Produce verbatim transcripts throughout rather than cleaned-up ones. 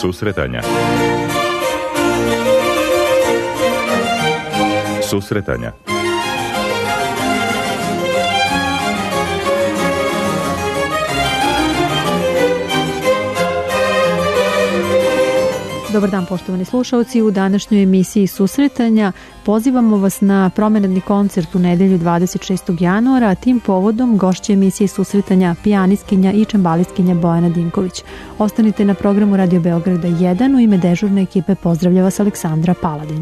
Susretanja. Susretanja. Dobar dan, poštovani slušalci. U današnjoj emisiji Susretanja pozivamo vas na promenadni koncert u nedelju dvadeset šestog januara, a tim povodom gošća emisije Susretanja pijanistkinja i čembalistkinja Bojana Dimković. Ostanite na programu Radio Beograda jedan. U ime dežurne ekipe pozdravlja vas Aleksandra Paladin.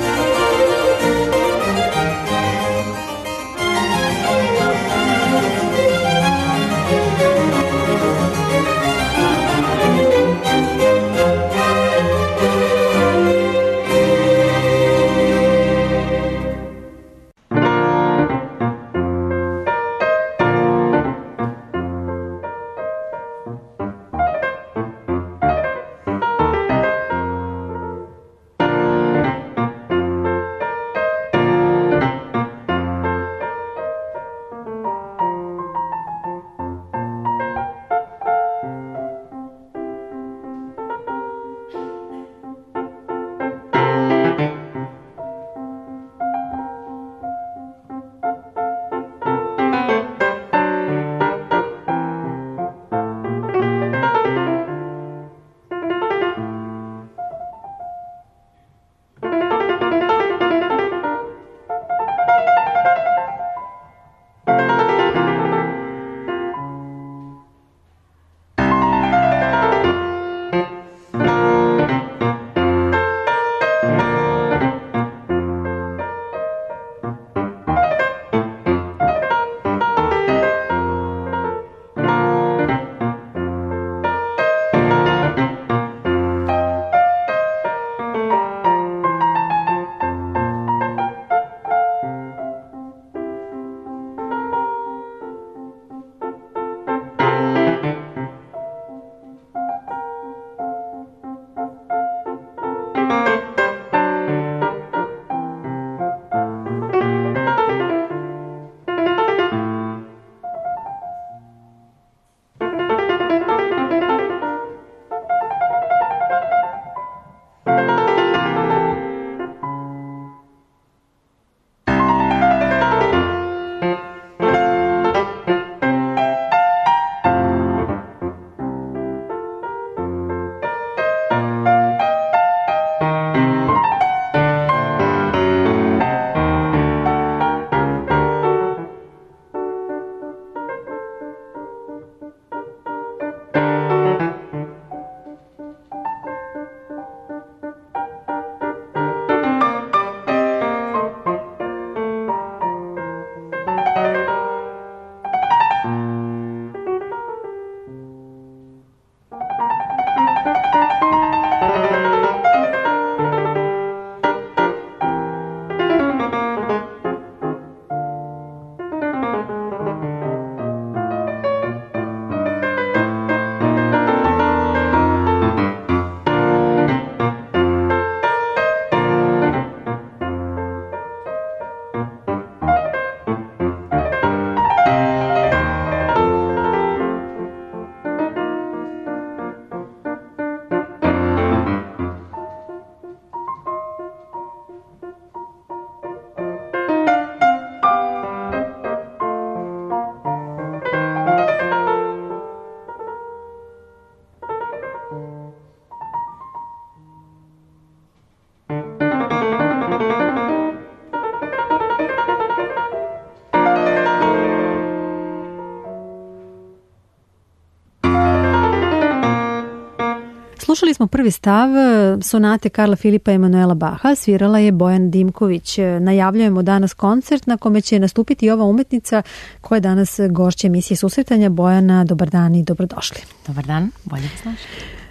Slušali smo prvi stav sonate Karla Filipa Emanuela Baha, svirala je Bojana Dimković. Najavljujemo danas koncert na kome će nastupiti ova umetnica koja je danas gošća emisije Susretanja. Bojana, dobar dan i dobrodošli. Dobar dan, bolje vas našli.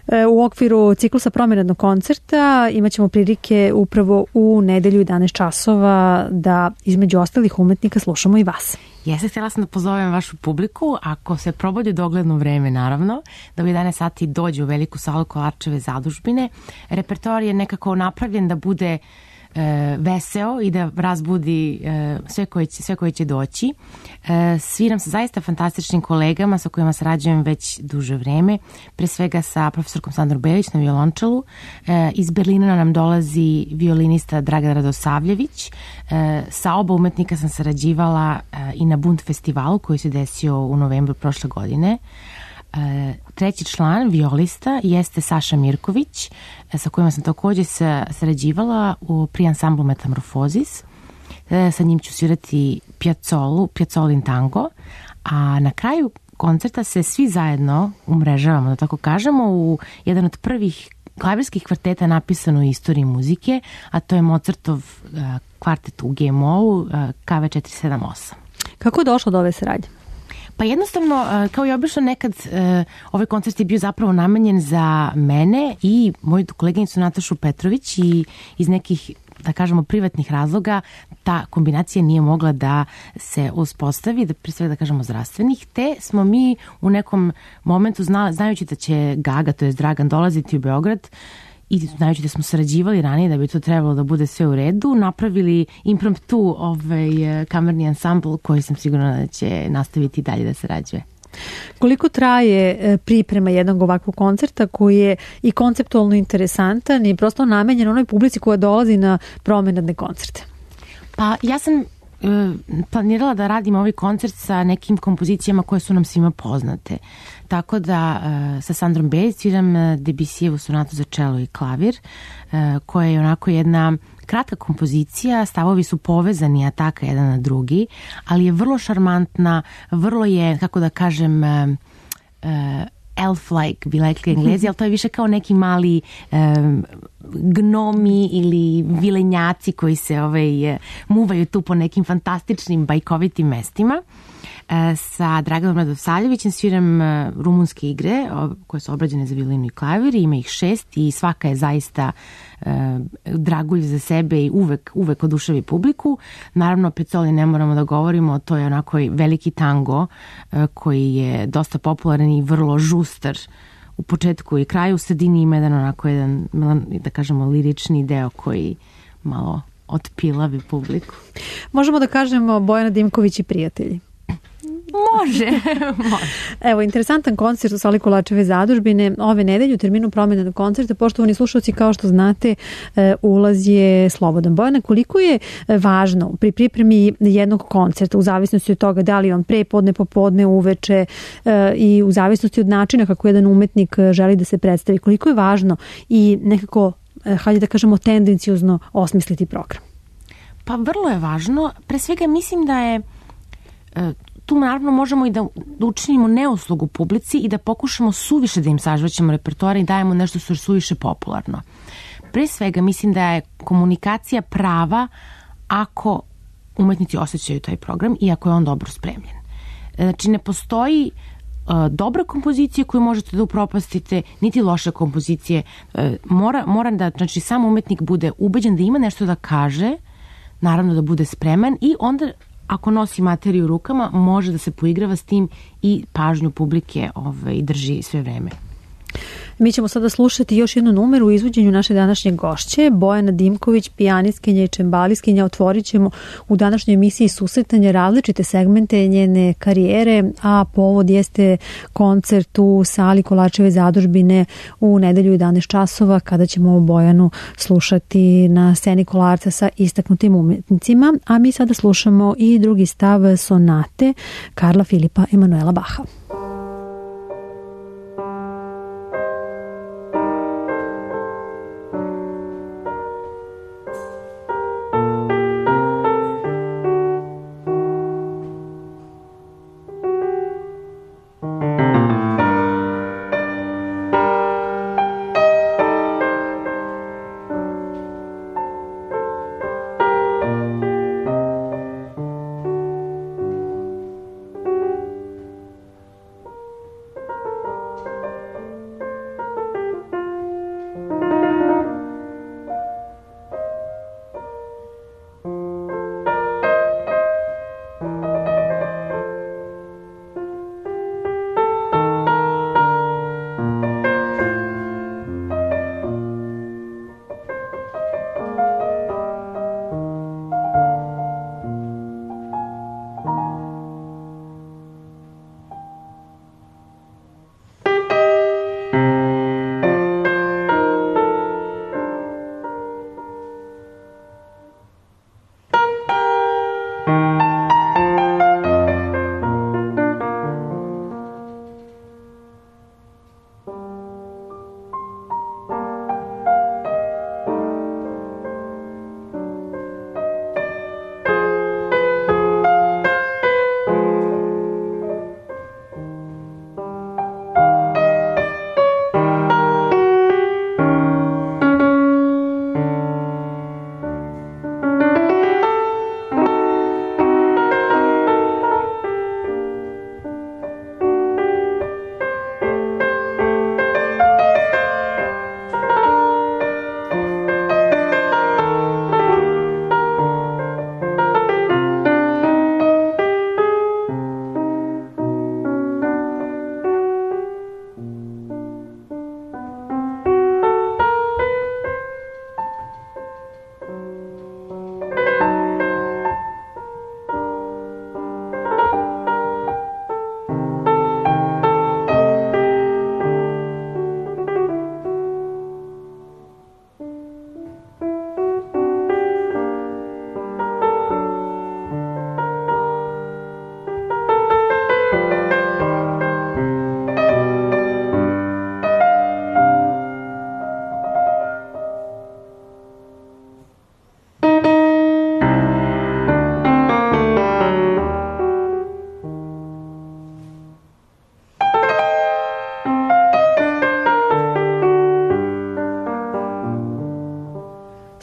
U okviru ciklusa promenadnog koncerta imat ćemo prilike upravo u nedelju jedanaest časova da između ostalih umetnika slušamo i vas. Jeste, htjela sam da pozovem vašu publiku, ako se probodi dogledno vreme, naravno, da u jedanaest sati dođe u veliku salu Kolarčeve zadužbine. Repertoar je nekako napravljen da bude e, veseo i da razbudi e, sve, koji će, sve koji će doći. E, sviram sa zaista fantastičnim kolegama sa kojima sarađujem već duže vreme, pre svega sa profesorkom Sandrom Belić na violončelu. E, iz Berlina nam dolazi violinista Dragan Radosavljević. E, sa oba umetnika sam sarađivala e, i na Bund festivalu koji se desio u novembru prošle godine. E, treći član, violista, jeste Saša Mirković, e, sa kojima sam takođe sa, sarađivala u, pri ansamblu Metamorfozis. E, sa njim ću svirati Piazzolu, Piazzolin tango, a na kraju koncerta se svi zajedno umrežavamo, da tako kažemo, u jedan od prvih klavirskih kvarteta napisan u istoriji muzike, a to je Mozartov uh, kvartet u G-molu uh, K V četiri sedam osam. Kako je došlo do ove saradnje? Pa jednostavno, uh, kao i obično nekad, uh, ovaj koncert je bio zapravo namenjen za mene i moju koleginicu Natašu Petrović i iz nekih, da kažemo, privatnih razloga ta kombinacija nije mogla da se uspostavi, da pre svega da kažemo zdravstvenih, te smo mi u nekom momentu znali, znajući da će Gaga, to je Dragan, dolaziti u Beograd i znajući da smo sarađivali ranije da bi to trebalo da bude sve u redu, napravili impromptu ovaj kamerni ansambl koji sam sigurna da će nastaviti dalje da sarađuje. Koliko traje priprema jednog ovakvog koncerta koji je i konceptualno interesantan i prosto namenjen onoj publici koja dolazi na promenadne koncerte? Pa ja sam e, planirala da radim ovaj koncert sa nekim kompozicijama koje su nam svima poznate. Tako da e, sa Sandrom Belić sviram Debussyjevu sonatu za čelo i klavir, e, koja je onako jedna kratka kompozicija, stavovi su povezani ataka jedan na drugi, ali je vrlo šarmantna, vrlo je, kako da kažem, uh, elf-like, bi rekli Englezi, ali to je više kao neki mali um, gnomi ili vilenjaci koji se ovaj, muvaju tu po nekim fantastičnim bajkovitim mestima. Sa Draganom Radosavljevićem sviram rumunske igre koje su obrađene za violinu i klavir, ima ih šest i svaka je zaista e, dragulj za sebe i uvek, uvek oduševi publiku. Naravno, Piazzoli ne moramo da govorimo, to je onako veliki tango e, koji je dosta popularan i vrlo žustar u početku i kraju. U sredini ima jedan onako jedan, da kažemo, lirični deo koji malo otpilavi publiku. Možemo da kažemo Bojana Dimković i prijatelji. Može, može. Evo, interesantan koncert u sali Kolarčeve zadužbine ove nedelje u terminu promenadnog koncerta. Poštovani slušalci, kao što znate, ulaz je slobodan. Bojana, koliko je važno pri pripremi jednog koncerta, u zavisnosti od toga da li on pre podne, popodne, uveče i u zavisnosti od načina kako jedan umetnik želi da se predstavi, koliko je važno i nekako, hajde da kažemo, tendencijozno osmisliti program? Pa vrlo je važno. Pre svega mislim da je tu naravno možemo i da, da učinimo neuslugu publici i da pokušamo suviše da im sažvaćemo repertoar i dajemo nešto što je suviše popularno. Pre svega mislim da je komunikacija prava ako umetnici osjećaju taj program i ako je on dobro spremljen. Znači ne postoji uh, dobra kompozicija koju možete da upropastite, niti loše kompozicije. Uh, mora, mora da, znači sam umetnik bude ubeđen da ima nešto da kaže, naravno da bude spreman i onda ako nosi materiju u rukama, može da se poigrava s tim i pažnju publike ovaj, drži sve vreme. Mi ćemo sada slušati još jednu numeru u izvođenju naše današnje gošće, Bojana Dimković, pijanistkinja i čembaliskinja. Otvorit ćemo u današnjoj emisiji susretanja različite segmente njene karijere, a povod jeste koncert u sali Kolarčeve zadužbine u nedelju jedanaest časova, kada ćemo Bojanu slušati na sceni Kolarca sa istaknutim umetnicima, a mi sada slušamo i drugi stav sonate Karla Filipa Emanuela Baha.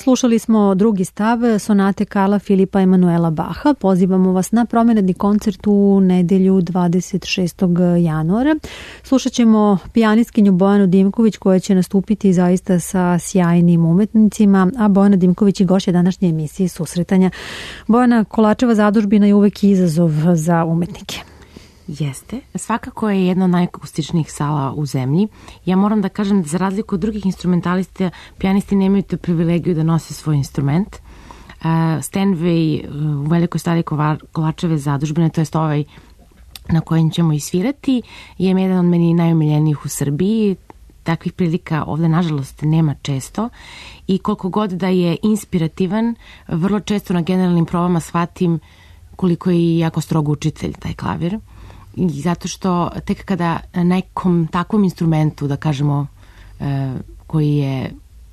Slušali smo drugi stav sonate Karla Filipa Emanuela Baha. Pozivamo vas na promenadni koncert u nedelju dvadeset šestog januara. Slušat ćemo pijanistkinju Bojanu Dimković koja će nastupiti zaista sa sjajnim umetnicima, a Bojana Dimković je gošća današnje emisije Susretanja. Bojana, Kolačeva zadužbina je uvek izazov za umetnike. Jeste. Svakako je jedna od najakustičnijih sala u zemlji. Ja moram da kažem da za razliku od drugih instrumentalista, pijanisti nemaju tu privilegiju da nose svoj instrument. Uh, Stanway u velikoj stari Kolačeve zadužbine, to jest ovaj na kojem ćemo i svirati, je jedan od meni najomiljenijih u Srbiji. Takvih prilika ovde, nažalost, nema često i koliko god da je inspirativan, vrlo često na generalnim probama shvatim koliko je i jako strogo učitelj taj klavir. I zato što tek kada na nekom takvom instrumentu, da kažemo, e, koji je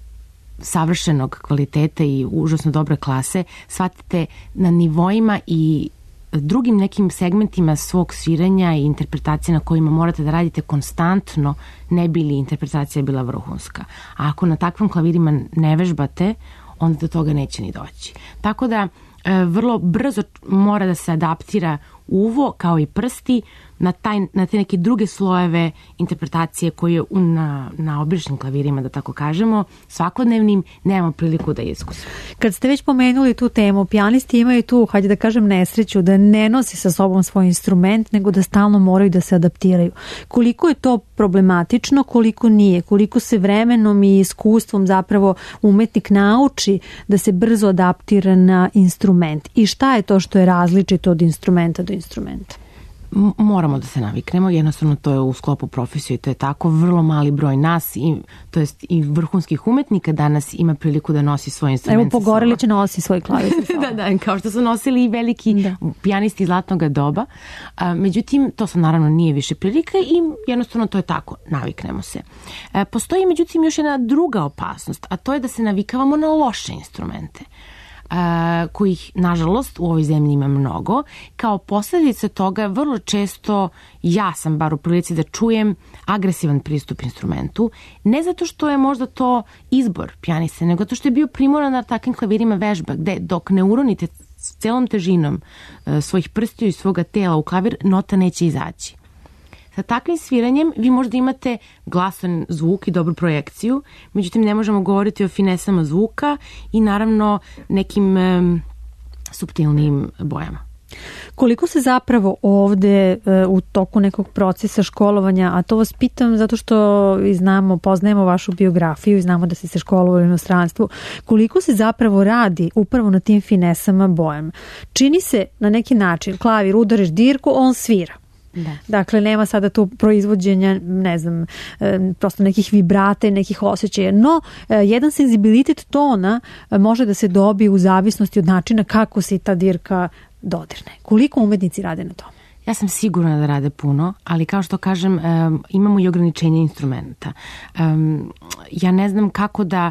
savršenog kvaliteta i užasno dobre klase, shvatite na nivoima i drugim nekim segmentima svog sviranja i interpretacije na kojima morate da radite konstantno, ne bi li interpretacija bila vrhunska. A ako na takvim klavirima ne vežbate, onda do toga neće ni doći. Tako da e, vrlo brzo mora da se adaptira uvo kao i prsti na, taj, na te neke druge slojeve interpretacije koje na, na običnim klavirima, da tako kažemo, svakodnevnim nemamo priliku da iskusimo. Kad ste već pomenuli tu temu, pijanisti imaju tu, hajde da kažem, nesreću da ne nosi sa sobom svoj instrument, nego da stalno moraju da se adaptiraju. Koliko je to problematično, koliko nije, koliko se vremenom i iskustvom zapravo umetnik nauči da se brzo adaptira na instrument i šta je to što je različito od instrumenta do instrumenta? Moramo da se naviknemo, jednostavno to je u sklopu profesije i to je tako. Vrlo mali broj nas, i, to jest i vrhunskih umetnika danas ima priliku da nosi svoj instrument. Evo, Pogorelić nosi svoj klavir. da, da, kao što su nosili i veliki da. pijanisti zlatnog doba. A, međutim, to sam naravno nije više prilika i jednostavno to je tako, naviknemo se. A, postoji međutim još jedna druga opasnost, a to je da se navikavamo na loše instrumente. Uh, kojih, nažalost, u ovoj zemlji ima mnogo. Kao posljedica toga, vrlo često ja sam bar u prilici da čujem agresivan pristup instrumentu, ne zato što je možda to izbor pijaniste, nego zato što je bio primoran na takvim klavirima vežba, gde dok ne uronite s celom težinom uh, svojih prstiju i svoga tela u klavir, nota neće izaći. Sa takvim sviranjem vi možda imate glasan zvuk i dobru projekciju, međutim ne možemo govoriti o finesama zvuka i naravno nekim um, suptilnim bojama. Koliko se zapravo ovde u toku nekog procesa školovanja, a to vas pitam zato što i znamo, poznajemo vašu biografiju i znamo da ste se školovali u inostranstvu, koliko se zapravo radi upravo na tim finesama bojama? Čini se na neki način, klavir, udariš dirku, on svira. Da. Dakle, nema sada tu proizvođenja, ne znam, prosto nekih vibrata i nekih osjećaja, no jedan senzibilitet tona može da se dobije u zavisnosti od načina kako se ta dirka dodirne. Koliko umetnici rade na tome? Ja sam sigurna da rade puno, ali kao što kažem, um, imamo i ograničenje instrumenta. Um, ja ne znam kako da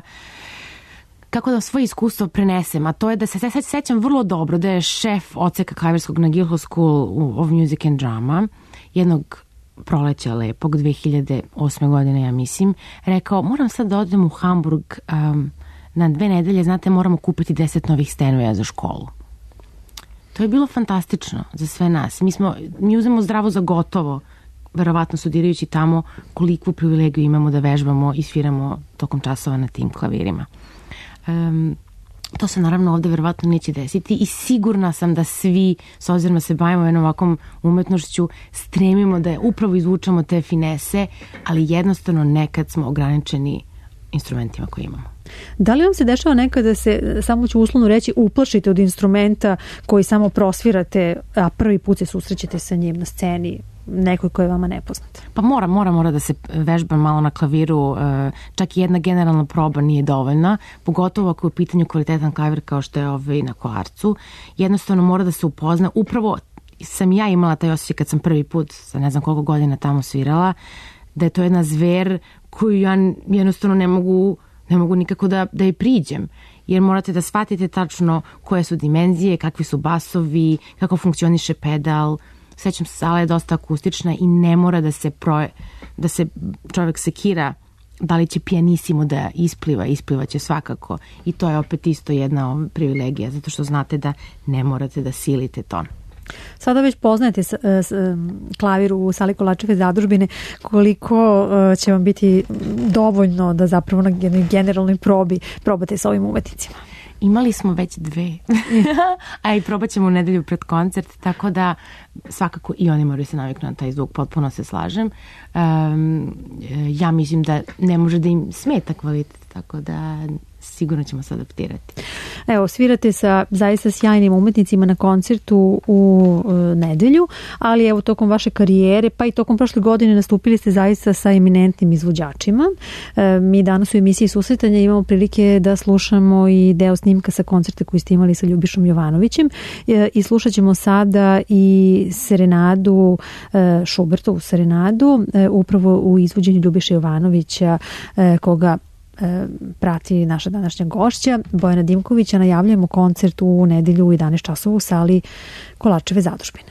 kako da svoje iskustvo prenesem, a to je da se se sećam vrlo dobro da je šef odseka klavirskog na Guildhall School of Music and Drama jednog proleća lepog dve hiljade osme godine, ja mislim, rekao, moram sad da odem u Hamburg um, na dve nedelje, znate, moramo kupiti deset novih Steinwaya za školu. To je bilo fantastično za sve nas. Mi, smo, mi uzemo zdravo za gotovo, verovatno studirajući tamo, koliko privilegiju imamo da vežbamo i sviramo tokom časova na tim klavirima. Um, to se naravno ovde verovatno neće desiti i sigurna sam da svi, s obzirom da se bavimo jednom ovakvom umetnošću, stremimo da je upravo izvučemo te finese, ali jednostavno nekad smo ograničeni instrumentima koje imamo. Da li vam se dešava nekada da se, samo ću uslovno reći, uplašite od instrumenta koji samo prosvirate, a prvi put se susrećete sa njim na sceni, nekoj koja je vama nepoznata? Pa mora, mora, mora da se vežba malo na klaviru, čak i jedna generalna proba nije dovoljna, pogotovo ako je u pitanju kvalitetan klavir kao što je ovaj na Kolarcu. Jednostavno mora da se upozna. Upravo sam ja imala taj osjećaj kad sam prvi put, za ne znam koliko godina tamo svirala, da je to jedna zver koju ja jednostavno ne mogu, ne mogu nikako da, da je priđem. Jer morate da shvatite tačno koje su dimenzije, kakvi su basovi, kako funkcioniše pedal. Sećam se, sala je dosta akustična i ne mora da se, proje, da se čovjek sekira da li će pijanissimo da ispliva, ispliva će svakako i to je opet isto jedna privilegija, zato što znate da ne morate da silite ton. Sada već poznajete s, s, klavir u sali Kolačeve zadužbine, koliko uh, će vam biti dovoljno da zapravo na generalnoj probi probate sa ovim umetnicima? Imali smo već dve, a i probat ćemo u nedelju pred koncert, tako da svakako i oni moraju se naviknu na taj zvuk, potpuno se slažem. Um, ja mislim da ne može da im smeta kvalitet, tako da sigurno ćemo se adaptirati. Evo, svirate sa zaista sjajnim umetnicima na koncertu u e, nedelju, ali evo tokom vaše karijere, pa i tokom prošle godine nastupili ste zaista sa eminentnim izvođačima. E, mi danas u emisiji Susretanja imamo prilike da slušamo i deo snimka sa koncerta koji ste imali sa Ljubišom Jovanovićem e, i slušat ćemo sada i serenadu, e, Šubertovu serenadu, e, upravo u izvođenju Ljubiše Jovanovića, e, koga prati naša današnja gošća Bojana Dimkovića. Najavljujemo koncert u nedelju u jedanaest časova u sali Kolačeve zadužbine.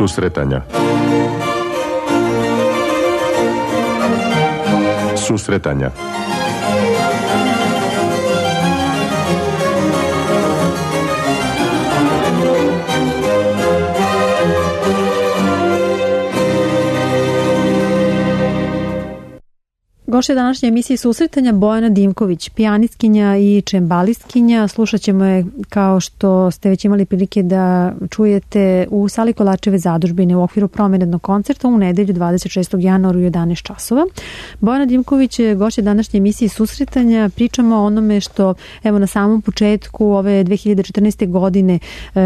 Susretanja. Susretanja. Gošća današnje emisije Susretanja Bojana Dimković, pijanistkinja i čembalistkinja. Slušat ćemo je, kao što ste već imali prilike da čujete, u sali Kolačeve zadužbine u okviru promenadnog koncerta u nedelju dvadeset šestog januara u jedanaest časova. Bojana Dimković je gošća današnje emisije Susretanja. Pričamo o onome što, evo, na samom početku ove dve hiljade četrnaeste. godine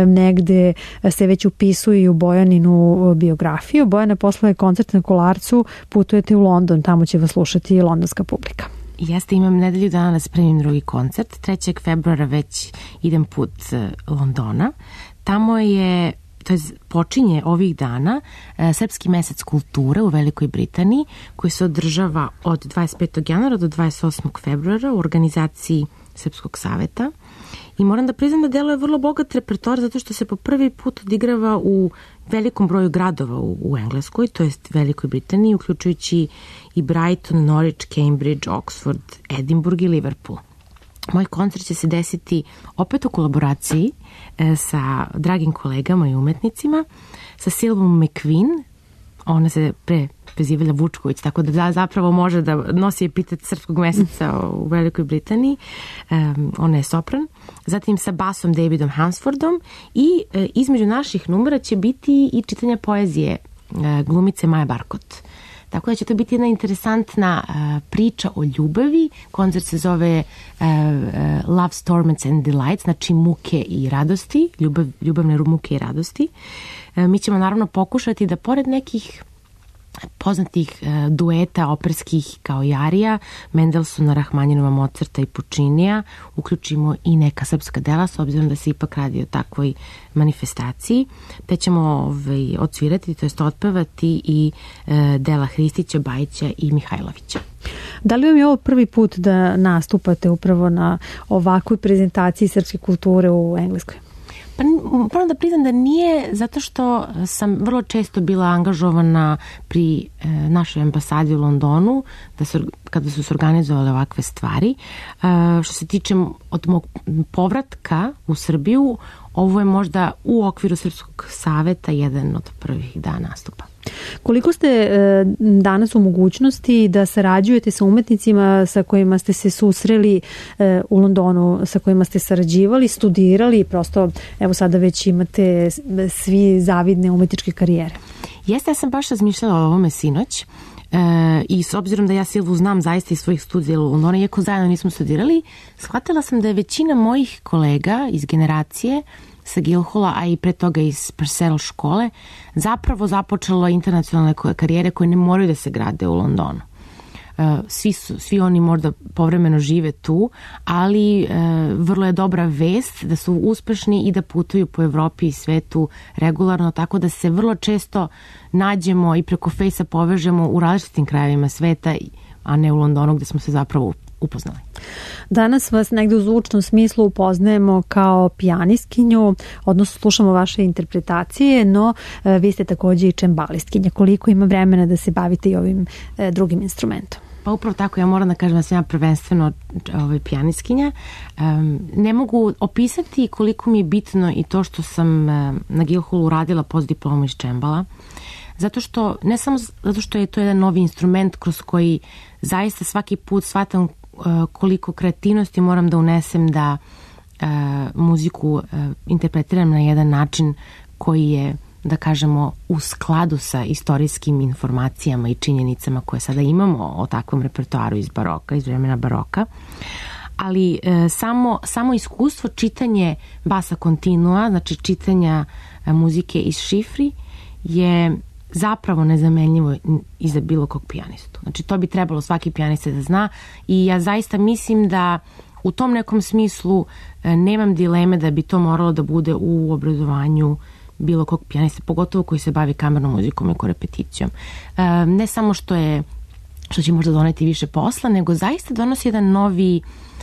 negde se već upisuje u Bojaninu biografiju. Bojana, posle koncerta na Kolarcu putujete u London, tamo će vas slušati i londonska publika. Jeste, imam nedelju dana da spremim drugi koncert. trećeg februara već idem put Londona. Tamo je, to je počinje ovih dana, Srpski mesec kulture u Velikoj Britaniji, koji se održava od dvadeset petog januara do dvadeset osmog februara u organizaciji Srpskog saveta. I moram da priznam da deluje vrlo bogat repertoar, zato što se po prvi put odigrava u velikom broju gradova u, u Engleskoj, to jest Velikoj Britaniji, uključujući i Brighton, Norwich, Cambridge, Oxford, Edinburgh i Liverpool. Moj koncert će se desiti opet u kolaboraciji e, sa dragim kolegama i umetnicima, sa Silvom McQueen. Ona se pre prezivala Vučković, tako da zapravo može da nosi epitet Srpskog meseca u Velikoj Britaniji. Um, ona je sopran. Zatim sa basom Davidom Hansfordom i e, između naših numera će biti i čitanje poezije e, glumice Maja Barkot. Tako da će to biti jedna interesantna uh, priča o ljubavi. Koncert se zove uh, uh, Love, Torments and Delights, znači muke i radosti, ljubav, ljubavne muke i radosti. Uh, mi ćemo naravno pokušati da pored nekih poznatih uh, dueta operskih kao i arija, Mendelsona, Rahmanjinova, Mozarta i Puccinija, uključimo i neka srpska dela, s obzirom da se ipak radi o takvoj manifestaciji, te ćemo ovaj, odsvirati, to jest otpevati i uh, dela Hristića, Bajića i Mihajlovića. Da li vam je ovo prvi put da nastupate upravo na ovakvoj prezentaciji srpske kulture u Engleskoj? Pa moram da priznam da nije, zato što sam vrlo često bila angažovana pri e, našoj ambasadi u Londonu, da su, kada su se organizovale ovakve stvari. E, što se tiče od mog povratka u Srbiju, ovo je možda u okviru Srpskog saveta jedan od prvih dana nastupa. Koliko ste e, danas u mogućnosti da sarađujete sa umetnicima sa kojima ste se susreli e, u Londonu, sa kojima ste sarađivali, studirali, prosto evo sada već imate svi zavidne umetničke karijere? Jeste, ja sam baš razmišljala o ovome sinoć. E, i s obzirom da ja Silvu znam zaista iz svojih studija u Londonu, iako zajedno nismo studirali, shvatila sam da je većina mojih kolega iz generacije sa Guildhalla, a i pre toga iz Purcell škole, zapravo započelo internacionalne karijere koje ne moraju da se grade u Londonu. Svi, su, svi oni možda povremeno žive tu, ali e, vrlo je dobra vest da su uspešni i da putuju po Evropi i svetu regularno, tako da se vrlo često nađemo i preko Fejsa povežemo u različitim krajevima sveta, a ne u Londonu gde smo se zapravo upoznali. Danas vas negde u zvučnom smislu upoznajemo kao pijanistkinju, odnosno slušamo vaše interpretacije, no e, vi ste takođe i čembalistkinja. Koliko ima vremena da se bavite i ovim e, drugim instrumentom? Pa upravo tako, ja moram da kažem da sam ja prvenstveno ovaj, pijanistkinja. Um, ne mogu opisati koliko mi je bitno i to što sam um, na Guildhallu radila postdiplomu iz čembala, zato što, ne samo zato što je to jedan novi instrument kroz koji zaista svaki put shvatam uh, koliko kreativnosti moram da unesem da uh, muziku uh, interpretiram na jedan način koji je, da kažemo, u skladu sa istorijskim informacijama i činjenicama koje sada imamo o takvom repertoaru iz baroka, iz vremena baroka. Ali e, samo, samo iskustvo čitanje basa kontinua, znači čitanja e, muzike iz šifri, je zapravo nezamenljivo i za bilo kog pijanistu. Znači to bi trebalo svaki pijanista da zna i ja zaista mislim da u tom nekom smislu e, nemam dileme da bi to moralo da bude u obrazovanju bilo kog pijanista, pogotovo koji se bavi kamernom muzikom i korepeticijom. E, ne samo što je što će možda doneti više posla, nego zaista donosi jedan novi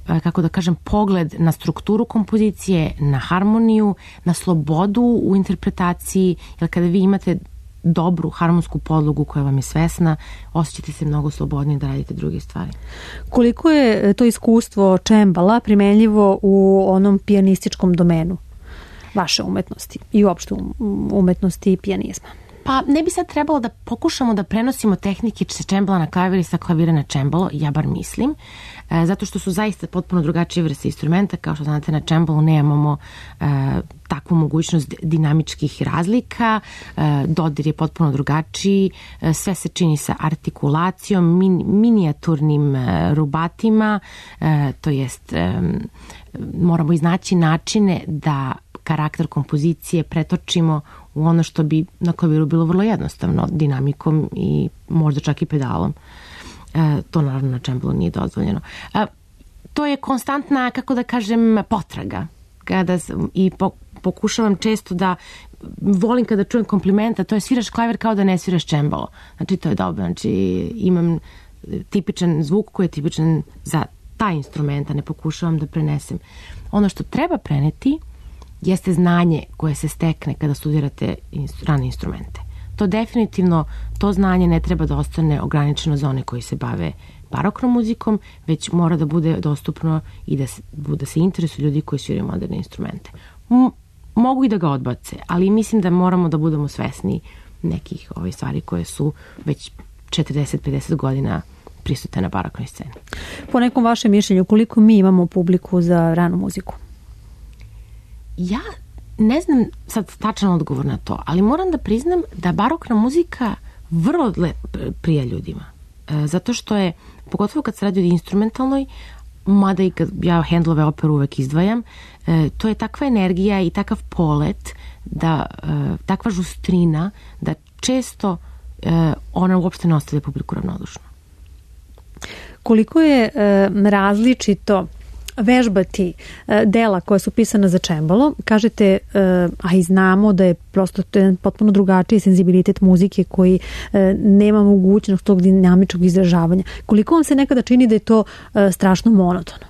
kako da kažem, pogled na strukturu kompozicije, na harmoniju, na slobodu u interpretaciji, jer kada vi imate dobru harmonsku podlogu koja vam je svesna, osjećate se mnogo slobodnije da radite druge stvari. Koliko je to iskustvo čembala primenljivo u onom pijanističkom domenu vaše umetnosti i uopšte umetnosti pijanizma? Pa ne bi sad trebalo da pokušamo da prenosimo tehnike sa čembala na klavir i sa klavira na čembalo, ja bar mislim, e, zato što su zaista potpuno drugačije vrste instrumenta. Kao što znate, na čembalu nemamo e, takvu mogućnost dinamičkih razlika, e, dodir je potpuno drugačiji, e, sve se čini sa artikulacijom, min, minijaturnim e, rubatima, e, to jest e, moramo iznaći načine da karakter kompozicije pretočimo u ono što bi na klaviru bilo vrlo jednostavno, dinamikom i možda čak i pedalom. E, to naravno na čembalu nije dozvoljeno. E, to je konstantna, kako da kažem, potraga. Kada sam, i po, pokušavam često da volim kada čujem komplimenta, to je sviraš klavir kao da ne sviraš čembalo. Znači to je dobro. Znači imam tipičan zvuk koji je tipičan za taj instrument, a ne pokušavam da prenesem. Ono što treba preneti jeste znanje koje se stekne kada studirate strane instrumente. To definitivno, to znanje ne treba da ostane ograničeno za one koji se bave baroknom muzikom, već mora da bude dostupno i da se, da se interesuju ljudi koji sviraju moderne instrumente. M- mogu i da ga odbace, ali mislim da moramo da budemo svesni nekih ovih stvari koje su već četrdeset do pedeset godina prisutne na baroknoj sceni. Po nekom vašem mišljenju, koliko mi imamo publiku za ranu muziku? Ja ne znam sad tačan odgovor na to, ali moram da priznam da barokna muzika vrlo prija ljudima. E, zato što je, pogotovo kad se radi o instrumentalnoj, mada i kad ja hendlove operu uvek izdvajam, e, to je takva energija i takav polet, da e, takva žustrina, da često e, ona uopšte ne ostavlja publiku ravnodušno. Koliko je e, različito vežbati e, dela koja su pisana za čembalo, kažete, e, a i znamo da je prosto to je potpuno drugačiji senzibilitet muzike koji e, nema mogućnost tog dinamičnog izražavanja. Koliko vam se nekada čini da je to e, strašno monotono?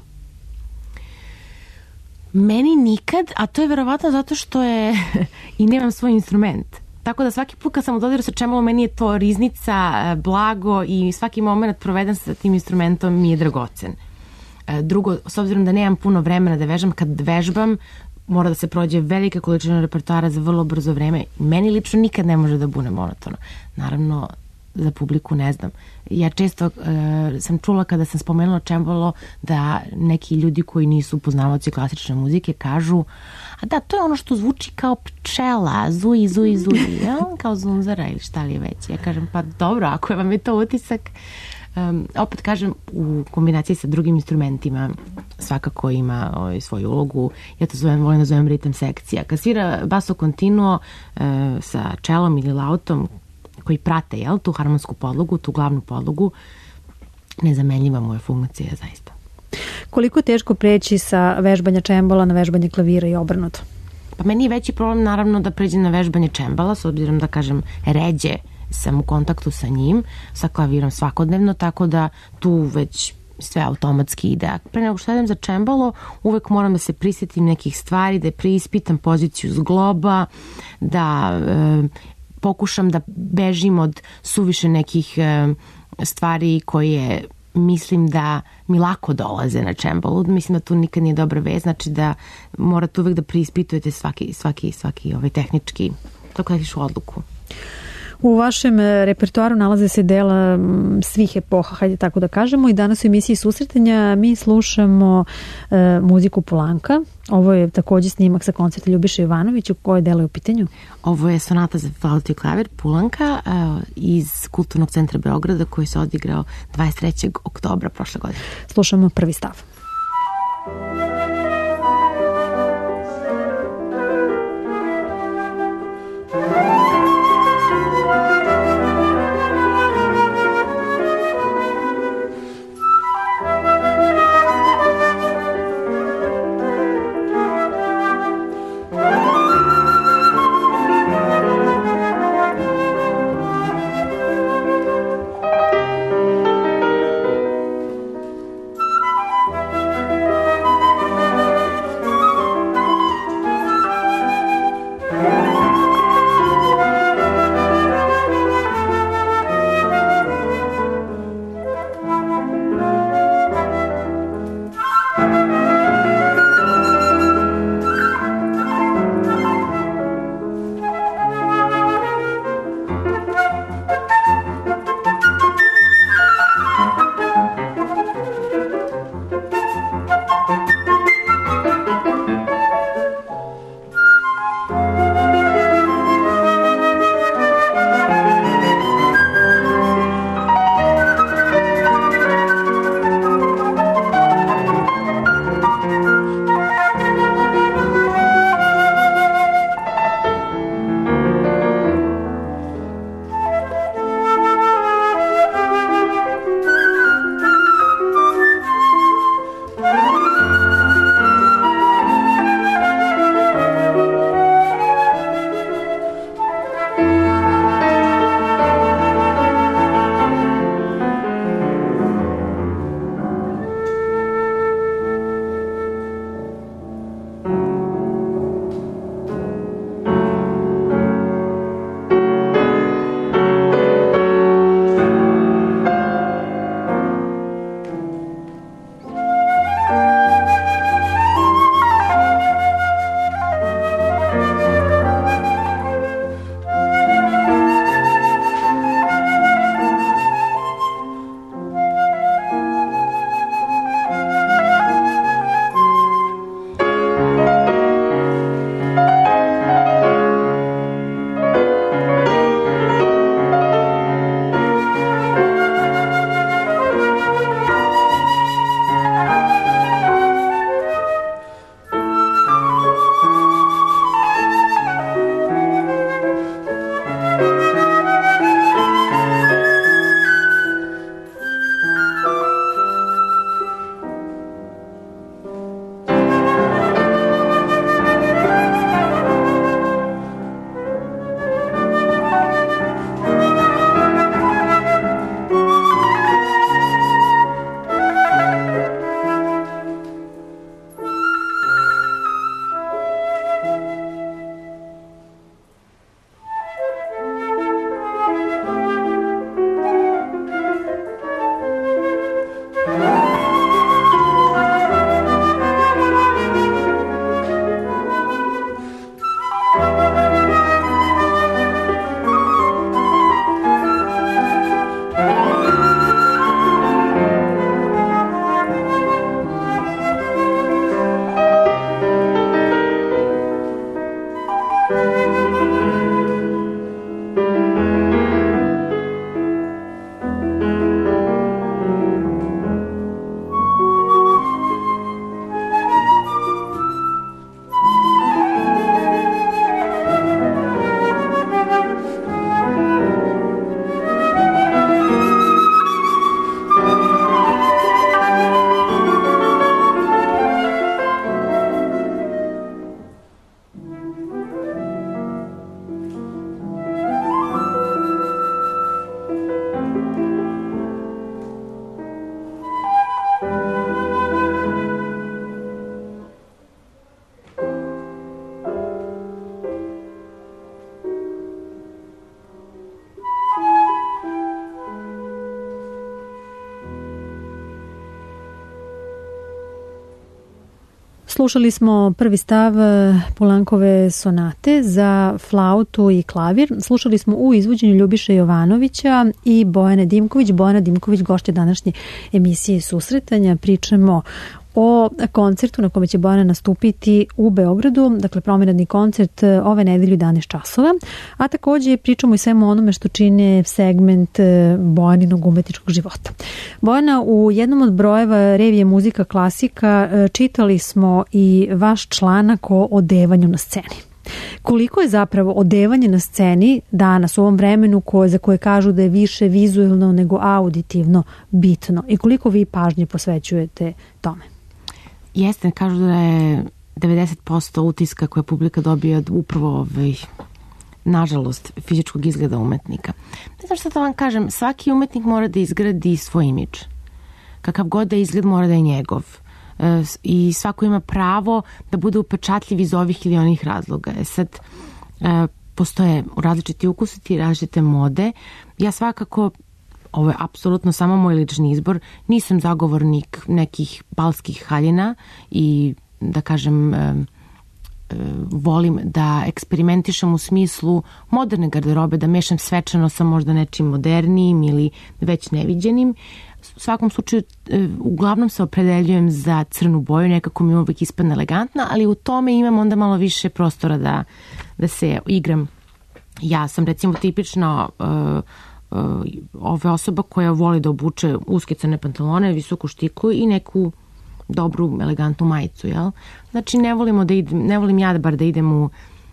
Meni nikad, a to je verovatno zato što je i nemam svoj instrument. Tako da svaki put kad sam u dodiru sa čembalom, meni je to riznica, blago i svaki moment proveden sa tim instrumentom mi je dragocen. Drugo, s obzirom da nemam puno vremena da vežbam, kad vežbam mora da se prođe velika količina repertoara za vrlo brzo vreme. Meni lično nikad ne može da bude monotono. Naravno, za publiku ne znam. Ja često uh, sam čula kada sam spomenula čembalo da neki ljudi koji nisu poznavaoci klasične muzike kažu, a da, to je ono što zvuči kao pčela, zuji, zuji, zuji, ja? Kao zunzara ili šta li je već. Ja kažem, pa dobro, ako vam je to utisak. Um, opet kažem, u kombinaciji sa drugim instrumentima svakako ima ovaj, svoju ulogu. Ja to zovem, volim da zovem ritam sekcija. Kad svira basso continuo uh, sa čelom ili lautom koji prate, jel, tu harmonsku podlogu, tu glavnu podlogu, nezamenljiva mu je funkcija, zaista. Koliko je teško preći sa vežbanja čembala na vežbanje klavira i obrnuto? Pa meni je veći problem naravno da pređem na vežbanje čembala, s obzirom da kažem ređe sam u kontaktu sa njim, sa klavirom svakodnevno, tako da tu već sve automatski ide. Pre nego što idem za čembalo, uvek moram da se prisjetim nekih stvari, da preispitam poziciju zgloba, da e, pokušam da bežim od suviše nekih e, stvari koje mislim da mi lako dolaze na čembalu. Mislim da tu nikad nije dobra vez, znači da morate uvek da preispitujete svaki, svaki, svaki ovaj tehnički, tako da tišu odluku. U vašem repertoaru nalaze se dela svih epoha, hajde tako da kažemo, i danas u emisiji Susretanja mi slušamo e, muziku Pulanka. Ovo je takođe snimak sa koncerta Ljubiše Jovanovića. Koje delo je u pitanju? Ovo je sonata za flautu i klavir Pulanka e, iz Kulturnog centra Beograda koji se odigrao dvadeset trećeg oktobra prošle godine. Slušamo prvi stav. Slušali smo prvi stav Poulencove sonate za flautu i klavir. Slušali smo u izvođenju Ljubiše Jovanovića i Bojane Dimković. Bojana Dimković, gošća današnje emisije Susretanja. Pričamo o koncertu na kome će Bojana nastupiti u Beogradu, dakle promenadni koncert ove nedelje u jedanaest časova, a takođe pričamo i svemu onome što čine segment Bojaninog umetničkog života. Bojana, u jednom od brojeva revije Muzika klasika čitali smo i vaš članak o odevanju na sceni. Koliko je zapravo odevanje na sceni danas u ovom vremenu koje, za koje kažu da je više vizuelno nego auditivno bitno i koliko vi pažnje posvećujete tome? Jeste, kažu da je devedeset posto utiska koje publika dobije od upravo ovaj, nažalost, fizičkog izgleda umetnika. Ne znam što da vam kažem, svaki umetnik mora da izgradi svoj imidž. Kakav god da izgled mora da je njegov. E, I svako ima pravo da bude upečatljiv iz ovih ili onih razloga. E sad, e, postoje različiti ukusi, različite mode. Ja svakako, ovo je apsolutno samo moj lični izbor, nisam zagovornik nekih balskih haljina i da kažem e, e, volim da eksperimentišem u smislu moderne garderobe, da mešam svečano sa možda nečim modernijim ili već neviđenim. U svakom slučaju, e, uglavnom se opredeljujem za crnu boju, nekako mi uvijek ispadne elegantna, ali u tome imam onda malo više prostora da, da se igram. Ja sam recimo tipična e, ove osoba koja voli da obuče uske crne pantalone, visoku štiku i neku dobru, elegantnu majicu, jel? Znači, ne volimo da idem, ne volim ja da bar da idem u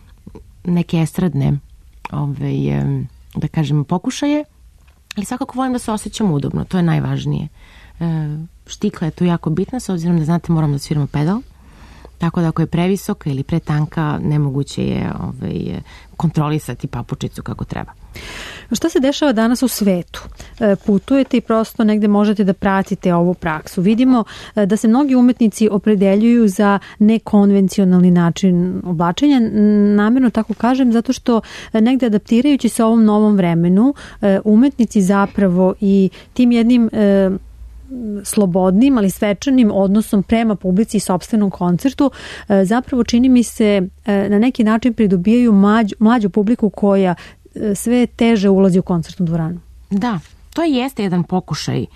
neke estradne ove, da kažem, pokušaje, ali svakako volim da se osjećam udobno, to je najvažnije. E, štikla je tu jako bitna, s obzirom da znate moramo da sviramo pedal, tako da ako je previsoka ili pretanka, nemoguće je ovaj, kontrolisati papučicu kako treba. Šta se dešava danas u svetu? Putujete i prosto negde možete da pratite ovu praksu. Vidimo da se mnogi umetnici opredeljuju za nekonvencionalni način oblačenja. Namjerno tako kažem zato što negde adaptirajući se ovom novom vremenu, umetnici zapravo i tim jednim slobodnim, ali svečanim odnosom prema publici i sopstvenom koncertu, zapravo čini mi se na neki način pridobijaju mlađu, mlađu publiku koja sve teže ulazi u koncertnu dvoranu. Da, to jeste jedan pokušaj,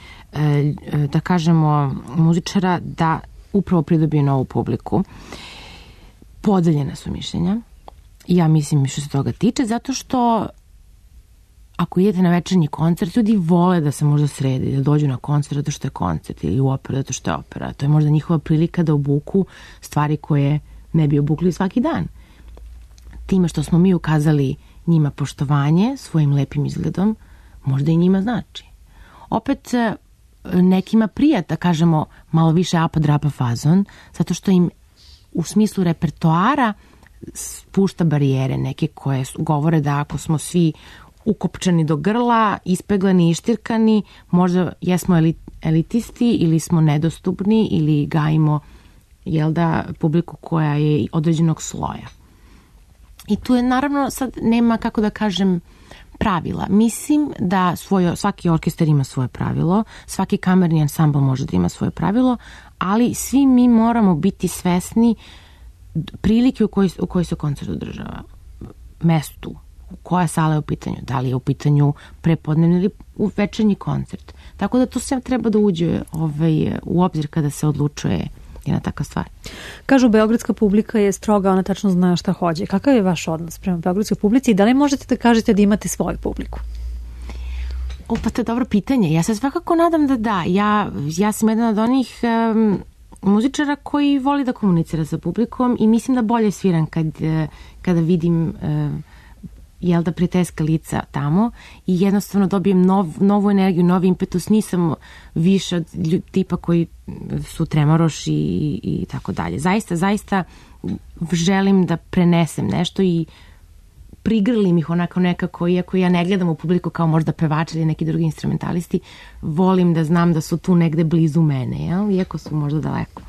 da kažemo, muzičara da upravo pridobije novu publiku. Podeljena su mišljenja. Ja mislim što se toga tiče, zato što ako idete na večernji koncert, ljudi vole da se možda sredi, da dođu na koncert zato što je koncert ili u operu zato što je opera. To je možda njihova prilika da obuku stvari koje ne bi obukli svaki dan. Time što smo mi ukazali njima poštovanje svojim lepim izgledom, možda i njima znači. Opet nekima prija, da kažemo, malo više apa-drapa fazon, zato što im u smislu repertoara spušta barijere neke koje govore da ako smo svi ukopčani do grla, ispeglani i ištirkani, možda jesmo elitisti ili smo nedostupni ili gajimo, jel da, publiku koja je određenog sloja. I tu je naravno sad nema, kako da kažem, pravila. Mislim da svoj, svaki orkestar ima svoje pravilo, svaki kamerni ansambl može da ima svoje pravilo, ali svi mi moramo biti svesni prilike u kojoj, u kojoj se koncert održava. Mestu, koja sala je u pitanju, da li je u pitanju prepodnevni ili u večernji koncert. Tako da to sve treba da uđe ovaj, u obzir kada se odlučuje jedna takva stvar. Kažu, beogradska publika je stroga, ona tačno zna šta hoće. Kakav je vaš odnos prema beogradskoj publici i da li možete da kažete da imate svoju publiku? O, pa to je dobro pitanje. Ja se svakako nadam da da. Ja, ja sam jedna od onih um, muzičara koji voli da komunicira sa publikom i mislim da bolje sviram kad, kada vidim um, jel da prijateljska lica tamo i jednostavno dobijem nov, novu energiju, novi impetus, nisam više od tipa koji su tremoroši i, i tako dalje. Zaista, zaista želim da prenesem nešto i prigrlim ih onako nekako, iako ja ne gledam u publiku kao možda pevači ili neki drugi instrumentalisti, volim da znam da su tu negde blizu mene, jel? Iako su možda daleko.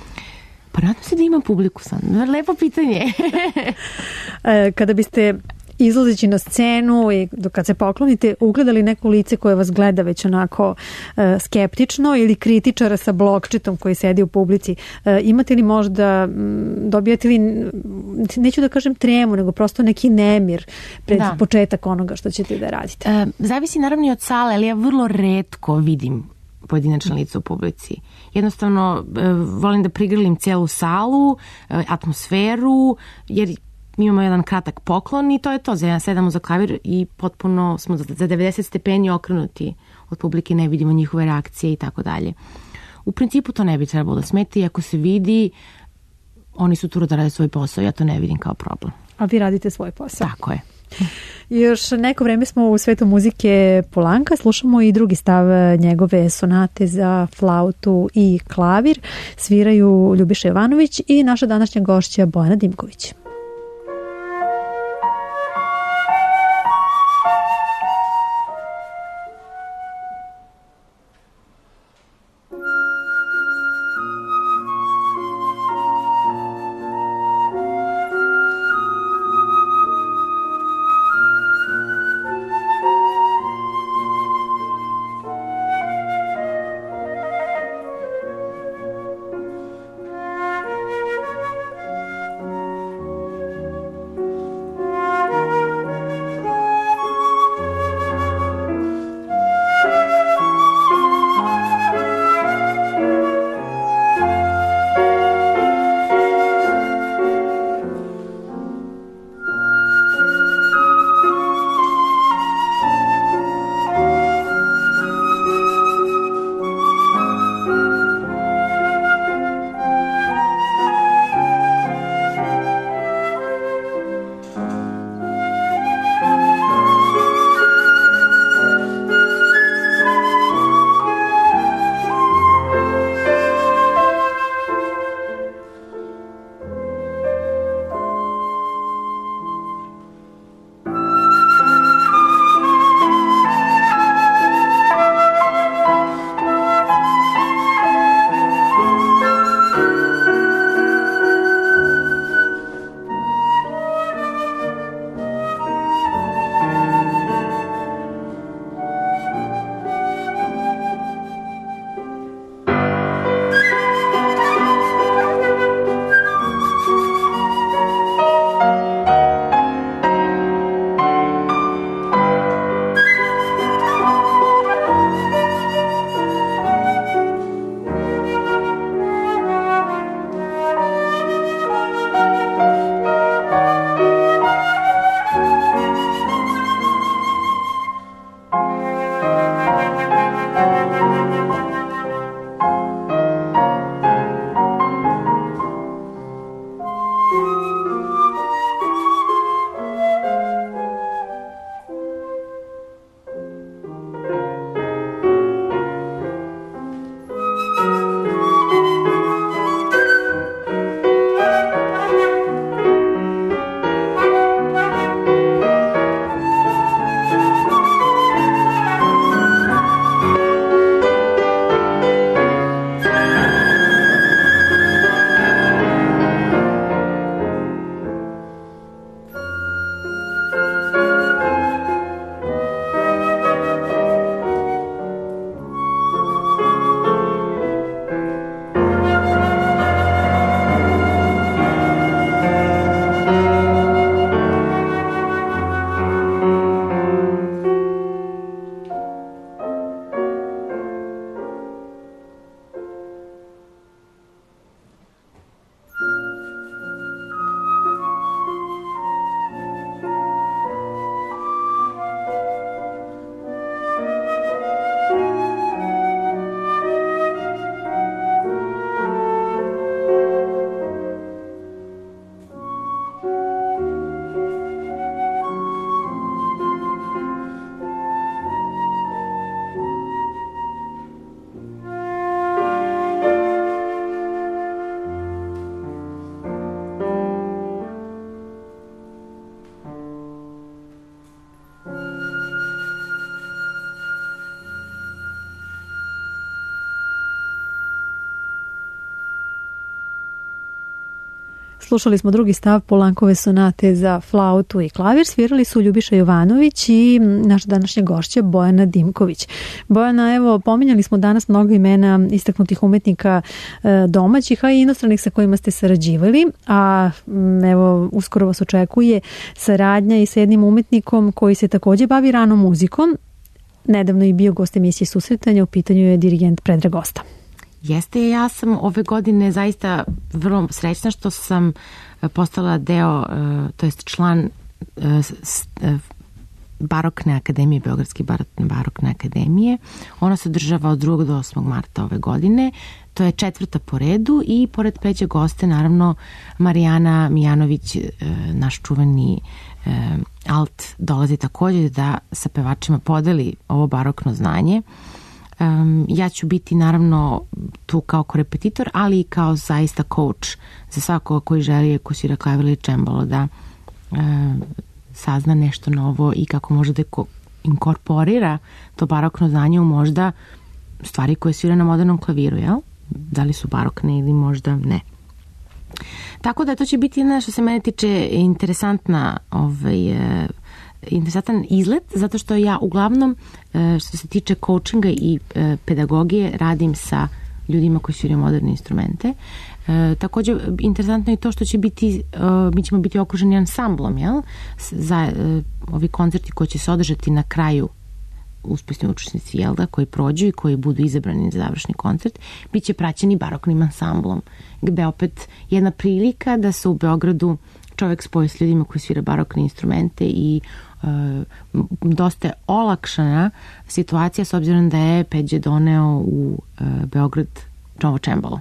Pa nadam se da imam publiku sad. Lepo pitanje. Kada biste izlazeći na scenu i kad se poklonite, ugledali neko lice koje vas gleda već onako uh, skeptično ili kritičara sa blokčitom koji sedi u publici? Uh, imate li možda, dobijate li, neću da kažem tremu, nego prosto neki nemir pred da. početak onoga što ćete da radite? Uh, zavisi naravno i od sale, ali ja vrlo retko vidim pojedinačna lica u publici. Jednostavno uh, volim da prigrlim celu salu, uh, atmosferu, jer mi imamo jedan kratak poklon i to je to. Sedamo za klavir i potpuno smo za devedeset stepeni okrenuti od publike, ne vidimo njihove reakcije i tako dalje. U principu to ne bi trebalo da smeti. Ako se vidi, oni su tu da rade svoj posao, ja to ne vidim kao problem. A vi radite svoj posao. Tako je. Još neko vreme smo u svetu muzike Poulenca, slušamo i drugi stav njegove sonate za flautu i klavir. Sviraju Ljubiša Jovanović i naša današnja gošća Bojana Dimković. Slušali smo drugi stav Polankove sonate za flautu i klavir. Svirali su Ljubiša Jovanović i naša današnja gošća Bojana Dimković. Bojana, evo, pominjali smo danas mnogo imena istaknutih umetnika domaćih, a i inostranih sa kojima ste sarađivali, a evo, uskoro vas očekuje saradnja i sa jednim umetnikom koji se takođe bavi ranom muzikom. Nedavno i bio gost emisije Susretanja, u pitanju je dirigent Predrag Osta. Jeste, ja sam ove godine zaista vrlo srećna što sam postala deo, to jest član Barokne akademije, Beogradske barokne akademije. Ona se održava od drugog do osmog marta ove godine. To je četvrta po redu i pored Peđe goste, naravno, Marijana Mijanović, naš čuveni alt, dolazi također da sa pevačima podeli ovo barokno znanje. Um, ja ću biti naravno tu kao korepetitor, ali i kao zaista coach za svakoga koji želi, ko svira klavir ili čembalo, da um, sazna nešto novo i kako može da inkorporira to barokno znanje u možda stvari koje svira na modernom klaviru, jel? Da li su barokne ili možda ne. Tako da to će biti jedna, što se mene tiče, interesantna ovaj, uh, interesantan izlet, zato što ja uglavnom, što se tiče coachinga i pedagogije, radim sa ljudima koji sviraju moderne instrumente. E, također, interesantno je to što će biti, mi ćemo biti okruženi ansamblom, jel? Za ovi koncerti koji će se održati na kraju, uspešni učesnici, jel da, koji prođu i koji budu izabrani za završni koncert, bit će praćeni baroknim ansamblom, gde opet jedna prilika da se u Beogradu čovjek spoji s ljudima koji svira barokne instrumente i e, dosta je olakšana situacija s obzirom da je Peđe doneo u e, Beograd novo čembalo.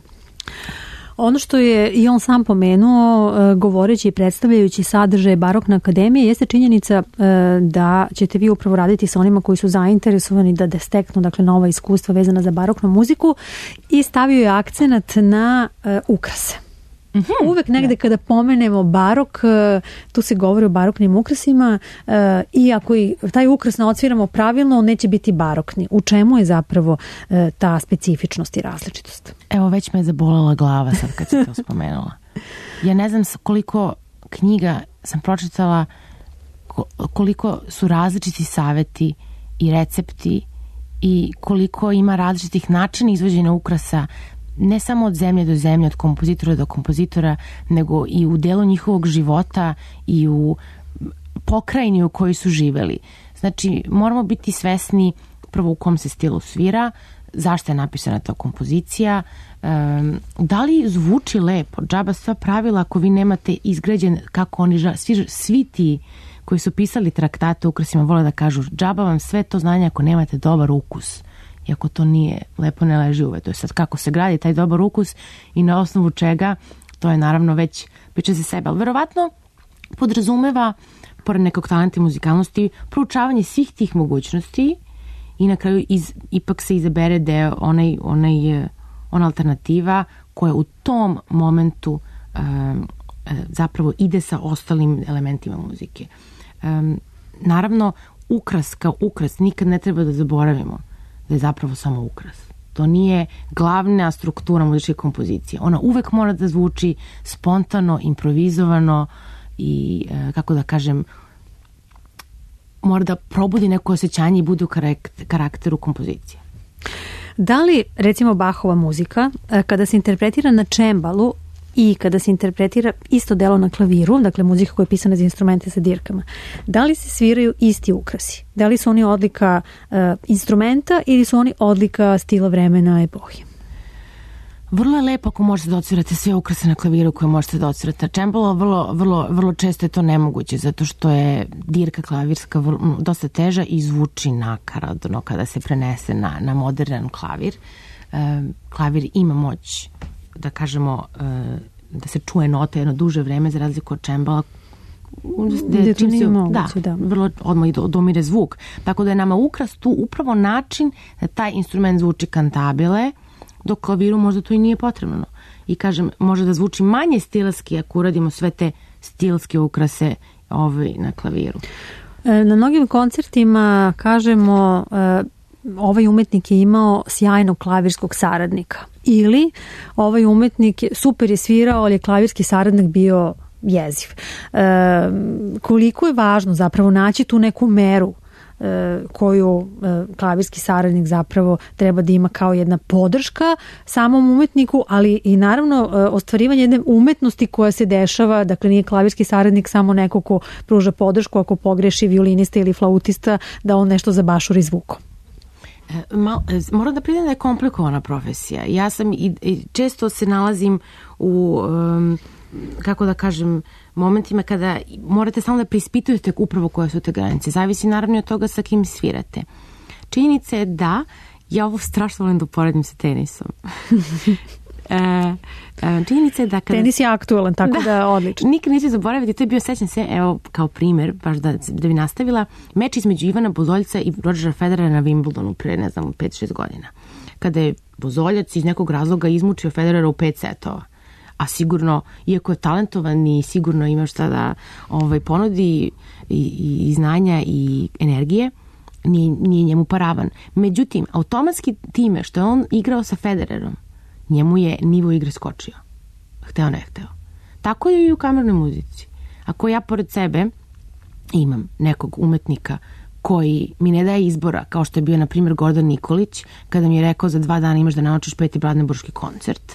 Ono što je i on sam pomenuo, govoreći i predstavljajući sadržaje Barokne akademije, jeste činjenica da ćete vi upravo raditi sa onima koji su zainteresovani da steknu, dakle, nova iskustva vezana za baroknu muziku, i stavio je akcenat na ukrase. Mm-hmm. Uvek negde kada pomenemo barok, tu se govori o baroknim ukrasima, i ako i taj ukras ne odsviramo pravilno, on neće biti barokni. U čemu je zapravo ta specifičnost i različitost? Evo, već me je zabolela glava sad kad si to spomenula. Ja ne znam koliko knjiga sam pročitala, koliko su različiti saveti i recepti i koliko ima različitih načina izvođenja ukrasa, ne samo od zemlje do zemlje, od kompozitora do kompozitora, nego i u delu njihovog života i u pokrajini u kojoj su živeli. Znači, moramo biti svesni prvo u kom se stilu svira, zašto je napisana ta kompozicija, um, da li zvuči lepo, džaba sva pravila ako vi nemate izgrađen kako oni žele, svi, svi ti koji su pisali traktate o ukrasima vole da kažu džaba vam sve to znanje ako nemate dobar ukus. I ako to nije lepo, ne leži uve. To je sad kako se gradi taj dobar ukus i na osnovu čega, to je naravno već priča za sebe. Ali verovatno podrazumeva, pored nekog talenta i muzikalnosti, proučavanje svih tih mogućnosti i na kraju iz, ipak se izabere deo onaj, onaj, ona alternativa koja u tom momentu um, zapravo ide sa ostalim elementima muzike. Um, naravno, ukras kao ukras nikad ne treba da zaboravimo da je zapravo samo ukras. To nije glavna struktura muzičke kompozicije. Ona uvek mora da zvuči spontano, improvizovano i, kako da kažem, mora da probudi neko osjećanje i bude u karakteru kompozicije. Da li, recimo, Bachova muzika, kada se interpretira na čembalu i kada se interpretira isto delo na klaviru, dakle muzika koja je pisana za instrumente sa dirkama, da li se sviraju isti ukrasi? Da li su oni odlika uh, instrumenta ili su oni odlika stila, vremena, epohi? Vrlo je lepo ako možete da odsvirate sve ukrase na klaviru koje možete da odsvirate na čembalo, vrlo, vrlo, vrlo često je to nemoguće zato što je dirka klavirska vrlo, dosta teža i zvuči nakaradno kada se prenese na, na modern klavir. Uh, klavir ima moć, da kažemo, da se čuje nota jedno duže vreme za razliku od čembala, gde to nije moguće, da, da. Vrlo odmah i domire zvuk. Tako da je nama ukras tu upravo način da taj instrument zvuči kantabile, dok klaviru možda to i nije potrebno. I kažem, može da zvuči manje stilski ako uradimo sve te stilske ukrase ovaj, na klaviru. Na mnogim koncertima, kažemo, ovaj umetnik je imao sjajnog klavirskog saradnika. ili ovaj umetnik super je svirao, ali je klavirski saradnik bio jeziv. E, koliko je važno zapravo naći tu neku meru koju klavirski saradnik zapravo treba da ima kao jedna podrška samom umetniku, ali i naravno ostvarivanje jedne umetnosti koja se dešava, dakle nije klavirski saradnik samo neko ko pruža podršku ako pogreši violinista ili flautista da on nešto zabašuri zvukom. Mal, moram da priznam da je komplikovana profesija. Ja sam i, i često se nalazim u um, kako da kažem, momentima kada morate samo da preispitujete upravo koje su te granice. Zavisi naravno od toga sa kim svirate. Činjenica je da ja ovo strašno volim da uporedim sa tenisom. e, e, činjenica je da kada... Tenis je aktualan, tako da, da odlično. Nikad neću zaboraviti, to je bio, sećam se, evo kao primer, baš da, da bi nastavila, meč između Ivana Bozoljca i Rodgera Federera na Wimbledonu pre, ne znam, pet šest godina. Kada je Bozoljac iz nekog razloga izmučio Federera u pet setova. A sigurno, iako je talentovan i sigurno ima šta da ovaj, ponudi i, i, i znanja i energije, nije, nije njemu paravan. Međutim, automatski time što je on igrao sa Federerom, njemu je nivo igre skočio. Hteo ne hteo. Tako je i u kamernoj muzici. Ako ja pored sebe imam nekog umetnika koji mi ne daje izbora, kao što je bio, na primjer, Gordon Nikolić, kada mi je rekao za dva dana imaš da naučiš peti Brandenburški koncert,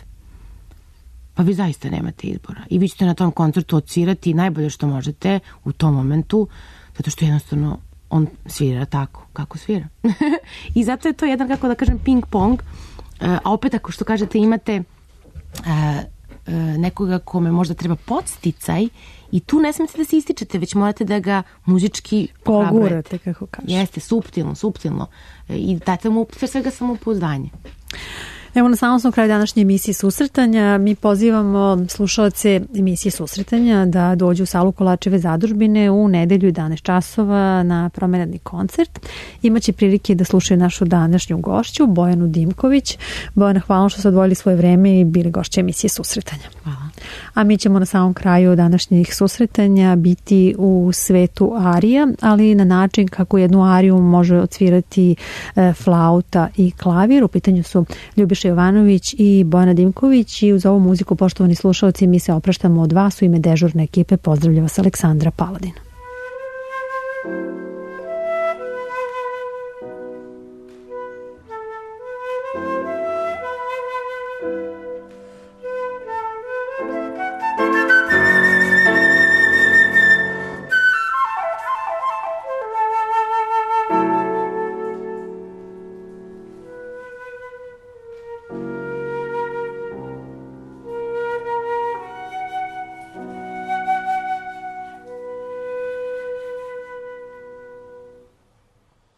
pa vi zaista nemate izbora. I vi ćete na tom koncertu odsvirati najbolje što možete u tom momentu, zato što jednostavno on svira tako kako svira. I zato je to jedan, kako da kažem, ping pong. A opet, ako što kažete, imate a, a, nekoga kome možda treba podsticaj i tu ne smete da se ističete, već morate da ga muzički pogurate, kako kažeš. Jeste, suptilno, suptilno. I date mu pre svega samopouzdanje. Evo, na samom smo kraju današnje emisije Susretanja. Mi pozivamo slušalce emisije Susretanja da dođu u salu Kolačeve zadužbine u nedelju jedanaest časova na promenadni koncert. Imaće prilike da slušaju našu današnju gošću, Bojanu Dimković. Bojana, hvala što ste odvojili svoje vreme i bili gošće emisije Susretanja. Hvala. A mi ćemo na samom kraju današnjih susretanja biti u svetu arija, ali na način kako jednu ariju može odsvirati e, flauta i klavir. U pitanju su Ljubiša Jovanović i Bojana Dimković i uz ovu muziku, poštovani slušalci, mi se opraštamo od vas u ime dežurne ekipe. Pozdravlja vas Aleksandra Paladin.